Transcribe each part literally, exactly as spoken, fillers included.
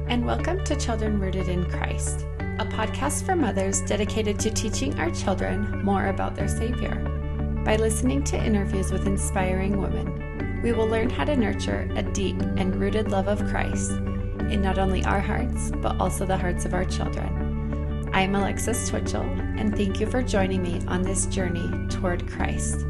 and welcome to Children Rooted in Christ, a podcast for mothers dedicated to teaching our children more about their Savior. By listening to interviews with inspiring women, we will learn how to nurture a deep and rooted love of Christ in not only our hearts, but also the hearts of our children. I'm Alexis Twitchell, and thank you for joining me on this journey toward Christ.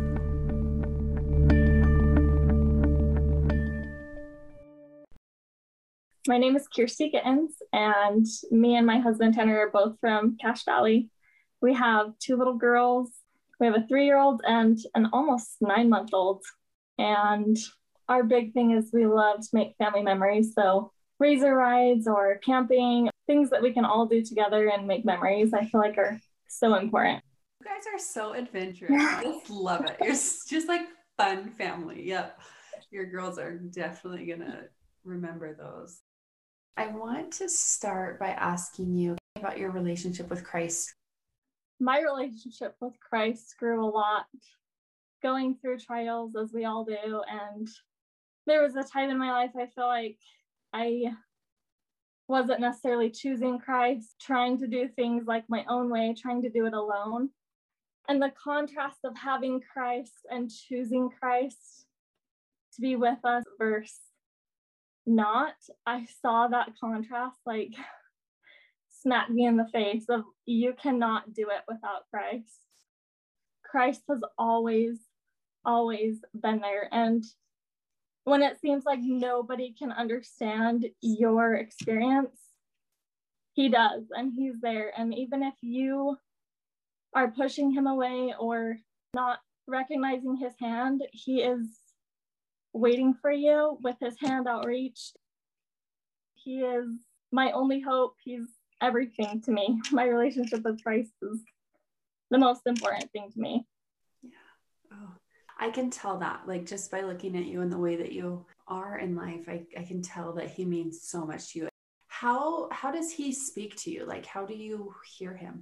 My name is Kirsty Gittens, and me and my husband Tanner are both from Cache Valley. We have two little girls. We have a three-year-old and an almost nine-month-old. And our big thing is we love to make family memories. So razor rides or camping, things that we can all do together and make memories, I feel like are so important. You guys are so adventurous. I just love it. It's just like fun family. Yep. Your girls are definitely going to remember those. I want to start by asking you about your relationship with Christ. My relationship with Christ grew a lot, going through trials as we all do. And there was a time in my life I feel like I wasn't necessarily choosing Christ, trying to do things like my own way, trying to do it alone. And the contrast of having Christ and choosing Christ to be with us versus not, I saw that contrast like smack me in the face of you cannot do it without Christ. Christ has always, always been there. And when it seems like nobody can understand your experience, he does, and he's there. And even if you are pushing him away or not recognizing his hand, he is waiting for you with his hand outreached. He is my only hope. He's everything to me. My relationship with Christ is the most important thing to me. Yeah. Oh, I can tell that, like, just by looking at you and the way that you are in life, I, I can tell that he means so much to you. How, how does he speak to you? Like, how do you hear him?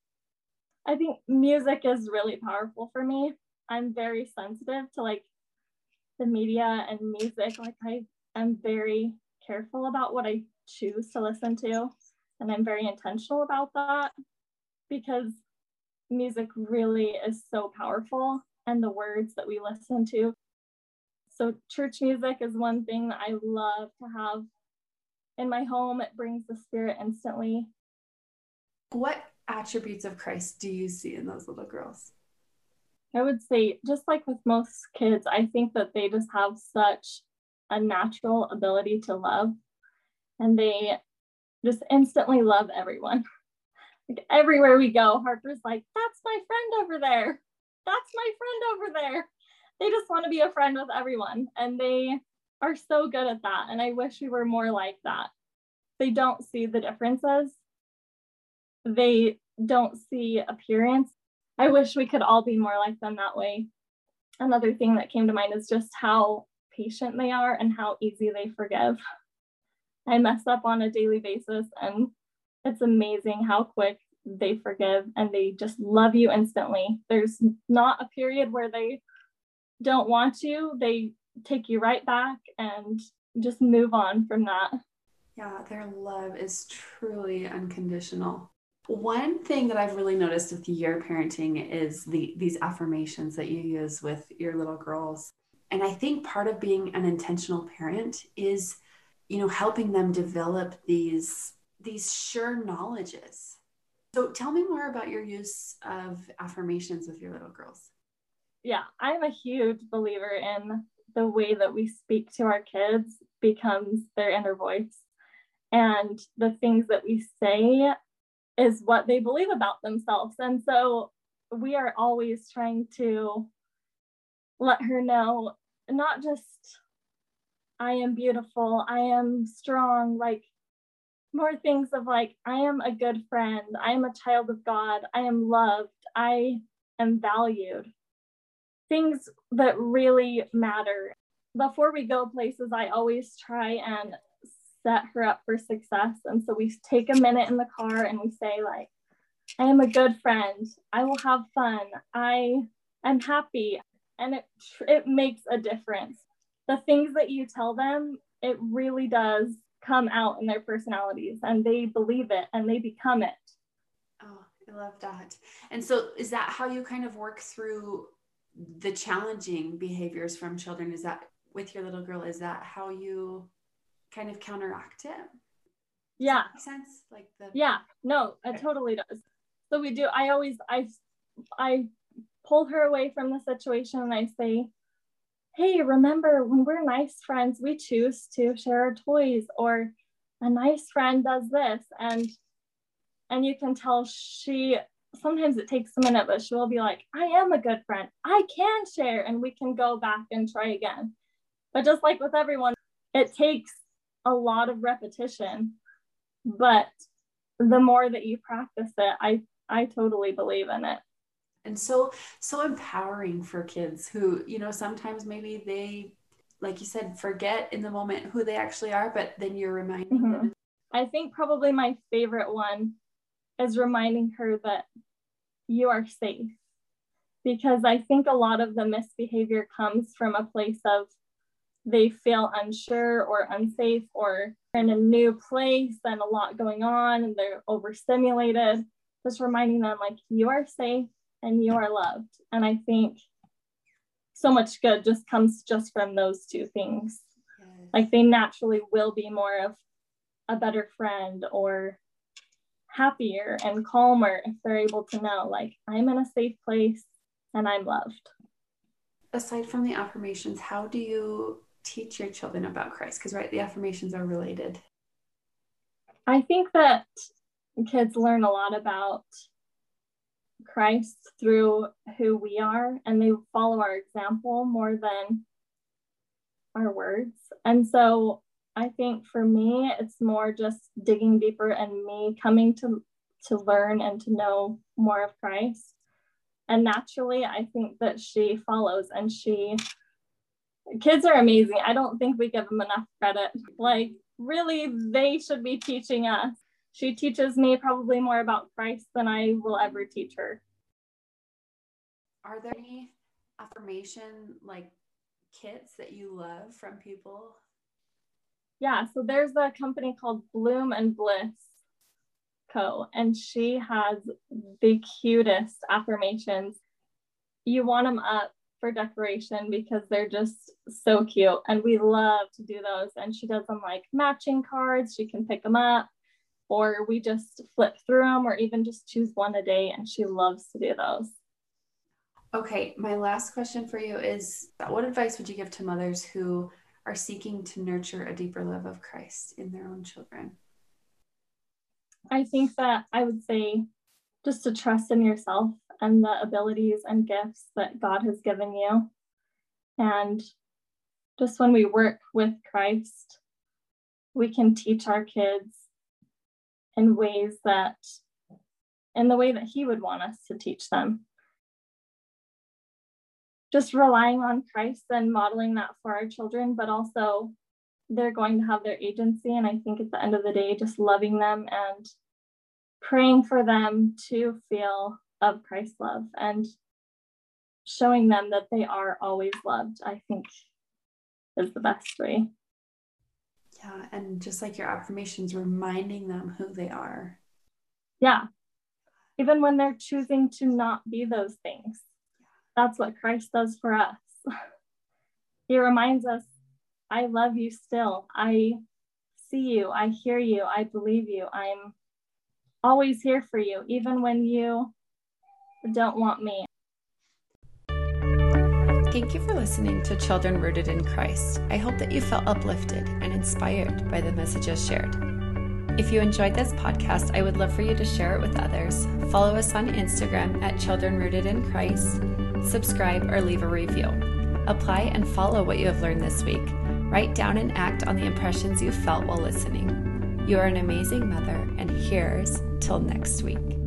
I think music is really powerful for me. I'm very sensitive to like the media and music. Like I am very careful about what I choose to listen to. And I'm very intentional about that because music really is so powerful and the words that we listen to. So church music is one thing that I love to have in my home. It brings the spirit instantly. What attributes of Christ do you see in those little girls? I would say, just like with most kids, I think that they just have such a natural ability to love, and they just instantly love everyone. Like everywhere we go, Harper's like, that's my friend over there. That's my friend over there. They just want to be a friend with everyone, and they are so good at that. And I wish we were more like that. They don't see the differences. They don't see appearance. I wish we could all be more like them that way. Another thing that came to mind is just how patient they are and how easy they forgive. I mess up on a daily basis, and it's amazing how quick they forgive, and they just love you instantly. There's not a period where they don't want to. They take you right back and just move on from that. Yeah, their love is truly unconditional. One thing that I've really noticed with your parenting is the these affirmations that you use with your little girls. And I think part of being an intentional parent is, you know, helping them develop these, these sure knowledges. So tell me more about your use of affirmations with your little girls. Yeah, I'm a huge believer in the way that we speak to our kids becomes their inner voice. And the things that we say is what they believe about themselves. And so we are always trying to let her know, not just I am beautiful, I am strong, like more things of like, I am a good friend, I am a child of God, I am loved, I am valued. Things that really matter. Before we go places, I always try and set her up for success. And so we take a minute in the car and we say like, I am a good friend. I will have fun. I am happy. And it it makes a difference. The things that you tell them, it really does come out in their personalities, and they believe it and they become it. Oh, I love that. And so is that how you kind of work through the challenging behaviors from children? Is that with your little girl? Is that how you kind of counteract it? Yeah. Does that make sense? Like the Yeah, no, it totally does. So we do, I always, I, I pull her away from the situation and I say, hey, remember when we're nice friends, we choose to share our toys, or a nice friend does this. And, and you can tell she, sometimes it takes a minute, but she will be like, I am a good friend. I can share, and we can go back and try again. But just like with everyone, it takes a lot of repetition, but the more that you practice it, I, I totally believe in it. And so, so empowering for kids who, you know, sometimes maybe they, like you said, forget in the moment who they actually are, but then you're reminding mm-hmm. them. I think probably my favorite one is reminding her that you are safe, because I think a lot of the misbehavior comes from a place of they feel unsure or unsafe, or in a new place and a lot going on and they're overstimulated. Just reminding them, like, you are safe and you are loved. And I think so much good just comes just from those two things. Yes. Like, they naturally will be more of a better friend or happier and calmer if they're able to know, like, I'm in a safe place and I'm loved. Aside from the affirmations, how do you teach your children about Christ? Because, right, the affirmations are related. I think that kids learn a lot about Christ through who we are, and they follow our example more than our words. And so I think for me, it's more just digging deeper and me coming to, to learn and to know more of Christ. And naturally, I think that she follows, and she, kids are amazing. I don't think we give them enough credit. Like, really, they should be teaching us. She teaches me probably more about Christ than I will ever teach her. Are there any affirmation, like, kits that you love from people? Yeah, so there's a company called Bloom and Bliss Co., and she has the cutest affirmations. You want them up for decoration because they're just so cute, and we love to do those. And she does them like matching cards. She can pick them up, or we just flip through them, or even just choose one a day, and she loves to do those. Okay, my last question for you is, what advice would you give to mothers who are seeking to nurture a deeper love of Christ in their own children? I think that I would say just to trust in yourself and the abilities and gifts that God has given you. And just when we work with Christ, we can teach our kids in ways that, in the way that He would want us to teach them. Just relying on Christ and modeling that for our children, but also they're going to have their agency. And I think at the end of the day, just loving them and praying for them to feel of Christ's love and showing them that they are always loved, I think is the best way. Yeah, and just like your affirmations, reminding them who they are. Yeah, even when they're choosing to not be those things. That's what Christ does for us. He reminds us, I love you still. I see you. I hear you. I believe you. I'm always here for you, even when you don't want me. Thank you for listening to Children Rooted in Christ. I hope that you felt uplifted and inspired by the messages shared. If you enjoyed this podcast, I would love for you to share it with others. Follow us on Instagram at Children Rooted in Christ. Subscribe or leave a review. Apply and follow what you have learned this week. Write down and act on the impressions you felt while listening. You are an amazing mother, and here's till next week.